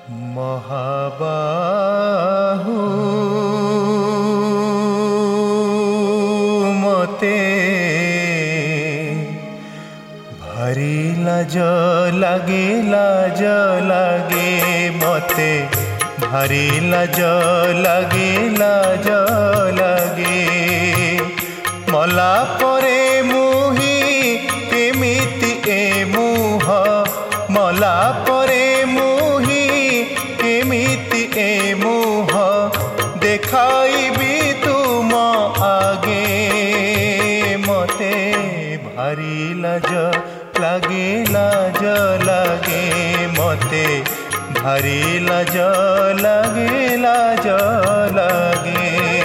महाबाहु मते भारी लाज लागे मते भारी लाज लागे मला परे मुही केमिति ए मुह मला परे मुही केमिति ए मुह देखाइबी तुम आगे मते भारी लाज लागे मते भारी लाज लागे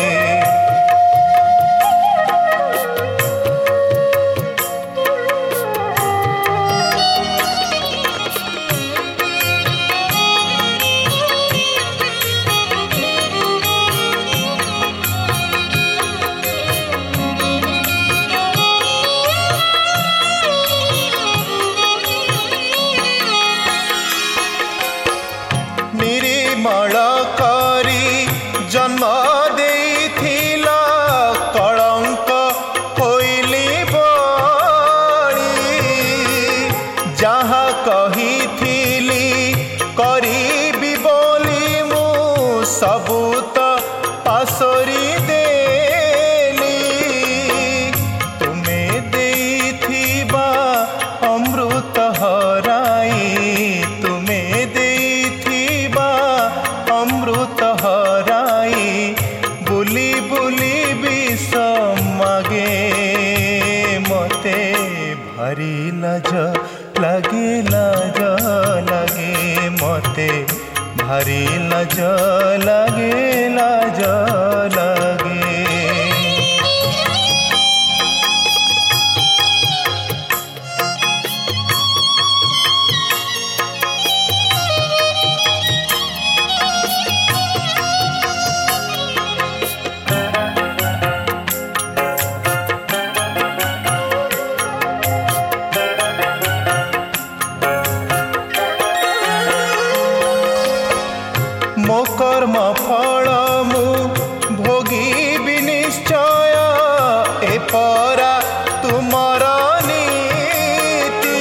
निर्मल करी जन्म देइथिला कलंक होइली बड़ी जहाँ कहिथिली करिबी बोली मु सबु त पासरी देली तुमे देइथिबा अमृत हराई तुमे अमृत हराई बुली बुली विष मागे मते भारी लाज लागे मते भारी लाज लागे मो कर्म फल मु भोगी निश्चय ए परा तुमर नीति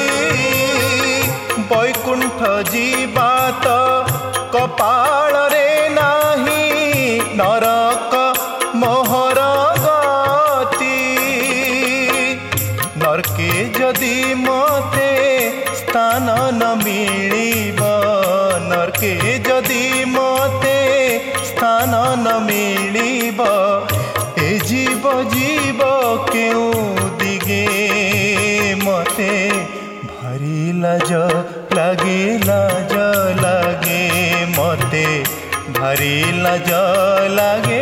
वैकुंठ जीवा तो कपाल रे नाही नरक मोहर गति नरके जदि मते स्थान न मिलिब नरके जदि मते स्थान न मिलिब ए जीव केउ दिगे मते भारी लाज लागे मते भारी लाज लागे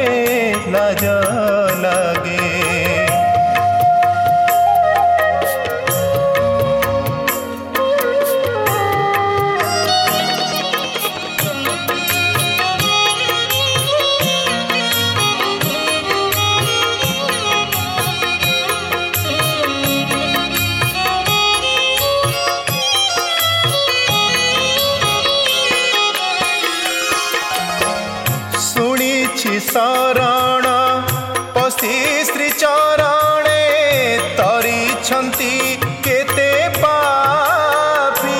शरण पशी श्री चरणे तरिछंती केते पापी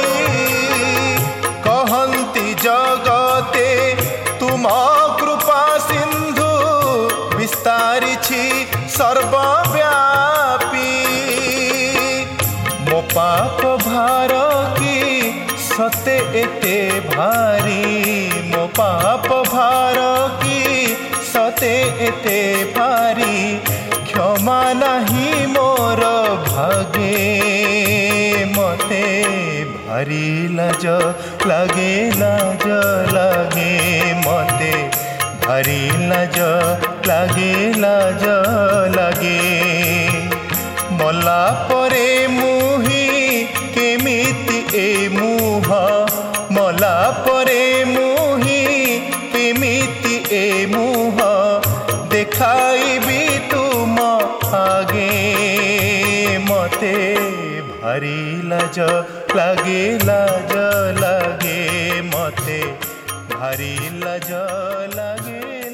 कहंती जगते तुम कृपा सिंधु विस्तारिछि सर्वव्यापी मो पाप भार की सते एते भारी मो पाप भार की सते एते भारी क्षमा नहीं मोर भागे मते भारी लाज लागे मते भारी लाज लागे मला परे मुही केमिति ए मुह मला परे मुही केमिति ए मुह देखाइबी तुम आगे मते भारी लाज लागे मते भारी लाज लागे।